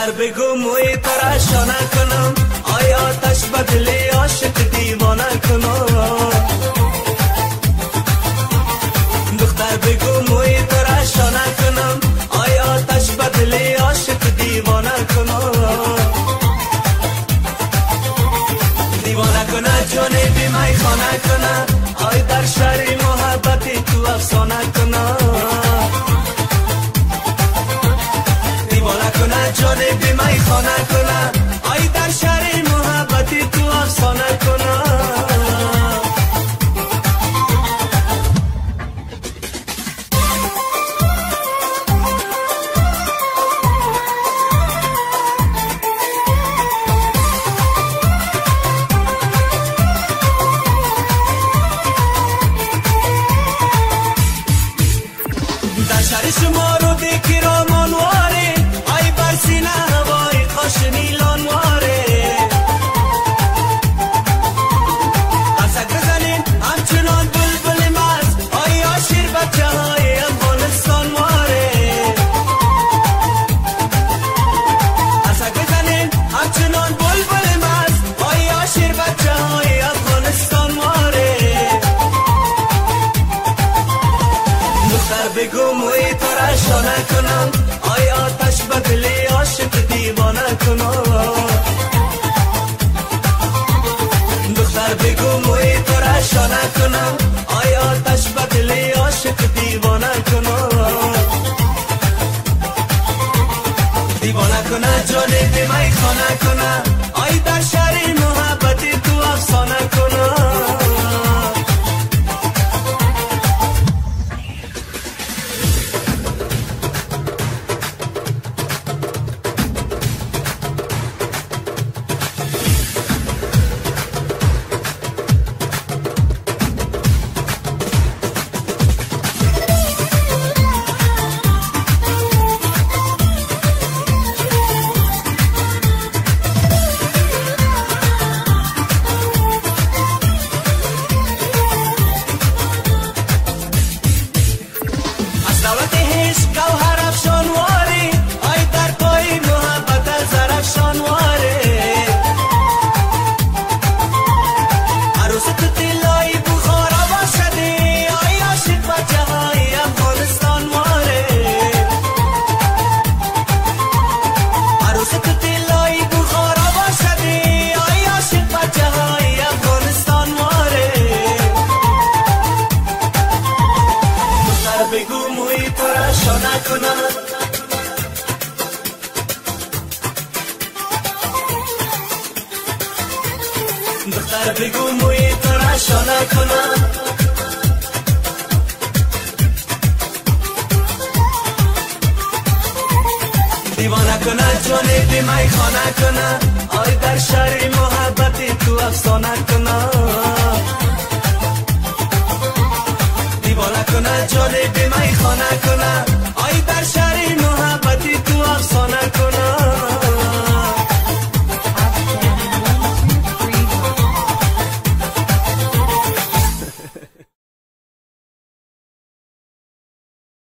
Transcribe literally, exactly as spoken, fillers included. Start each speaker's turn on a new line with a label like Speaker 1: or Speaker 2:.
Speaker 1: دختر بگو موی ترا شانه کنم، آیا آتش بدلی عاشق دیوانه کنم. دختر بگو موی ترا شانه کنم، آیا آتش بدلی عاشق دیوانه کنم. دیوانه کنه جانه بی می خانه کنه، آی در شهر محبتی تو افسانه کنه. دیوانه کنه جانه بی می خانه کنه، آی در شهر محبتی تو افسانه کنه. در شهر شما رو دیکی را منواره، آی بر سینه هوای خوش نیلانواره. قصد بزنین همچنان بلبل مست، آی آشیر بچه های افغانستان واره. قصد بزنین همچنان بلبل مست، آی آشیر بچه های افغانستان واره. دختر بگو موی ترا شانه کنم، آی آتش بدلی عاشق دیوانه کنم. دختر بگو موی ترا شانه کنم، آی آتش بدلی عاشق دیوانه کنم. دیوانه کنه جانه بی می خانه کنه، آی در شهر محبتی تو افسانه کنه. دولت عشق گوهر افشانواره، آی در پای محبت زرافشانواره. عروس تو دلای بخارا باشده، آی عاشق بچه های افغانستان واره. عروس تو دلای بخارا باشده، آی عاشق بچه های افغانستان واره. دختر بگو موی ترا شانه کنم، دختر بگو موی ترا شانه کنم. دیوانه کنه جانه بی می خانه کنه، آی در شهر محبتی تو افسانه کنه. دیوانه کنه جانه بی می خانه کنه، آی در شهر محبتی تو افسانه کنه.